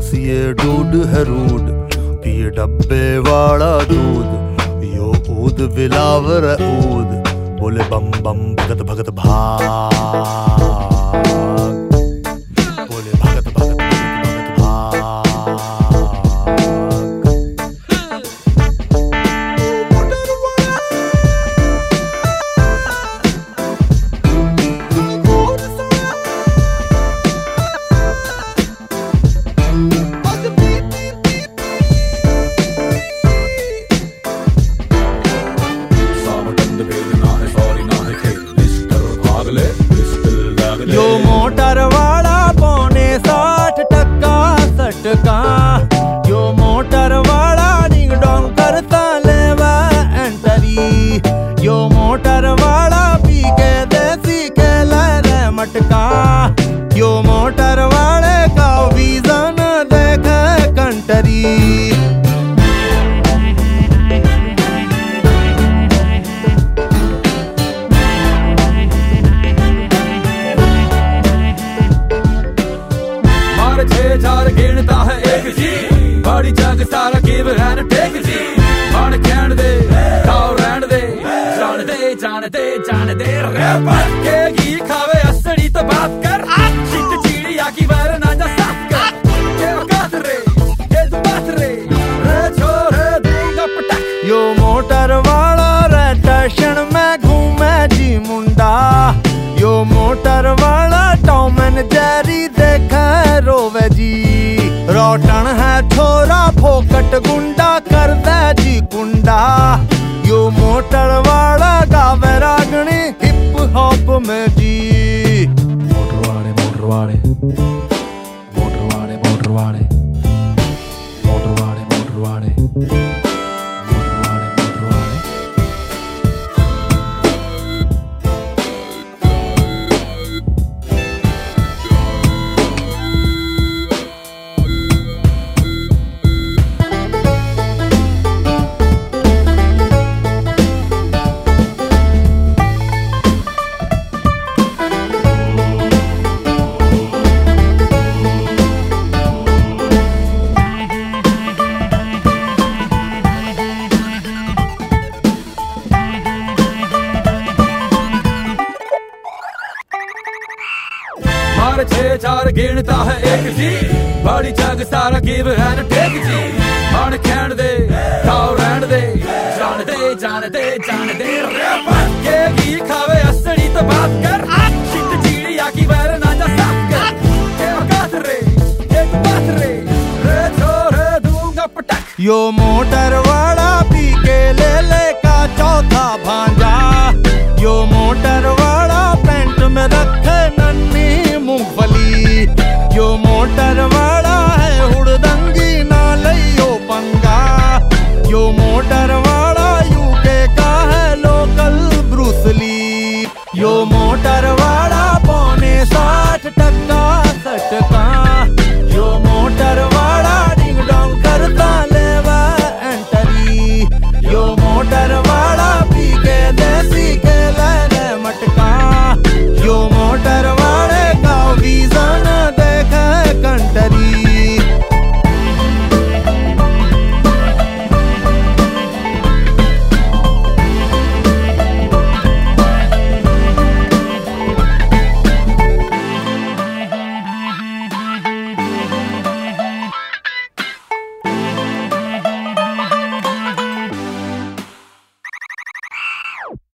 ये डूड है रूड, पिए डब्बे वाला दूध। यो ऊद बिलावर ऊद, बोले बम बम भगत भगत भाग, बोले भगत भगत भगत भाग। यो मोटर वाला पौने 60% का, यो मोटर वाला डिंग डोंग करता लेवा एंटरी। यो मोटर वाला पी के देसी खेला रे मटका, यो मोटर वाले का वीजा न देखे कंटरी। चार गिनता है एक जी, बड़ी जग सारा गिव एंड टेक जी। मन कहन दे खाओ रहन दे, जान दे जान दे जान दे। रैपर के घी खावे असड़ी तो बात कर, चिट चिड़िया की वर ना जा साफ कर। के वकात रे के तू बात रे छोरे दूंगा पटक। यो मोटर वाला रे स्टेशन में घूमे जी मुंडा, यो मोटर वाला टॉम एंड जेरी देखा रोवे जी। रोटन है छोरा फोकट गुंडा कर दे जी कुंडा। यो मोटर वाला गावे रागनी हिप हॉप में जी। मोटर वाले मोटर वाले मोटर वाले मोटर वाले मोटर वाले मोटर वाले मोटर वाले मोटर वाले। मार 6-4 गिनता है एक जी, बड़ी जग सारा गिव एंड टेक जी। मन कहन दे खाओ रहन दे, जान दे जान दे जान दे। रैपर के घी खावे असड़ी तो बात कर, चिट चिड़िया की वर ना जा साफ कर। के वकात रे के तू बात रे छोरे दूंगा पटक। यो मोटर वाला पी के ले का चौथा भांजा, यो मोटर वाला पेंट में रखे नन्ही मूंगफली। यो मोटर वाला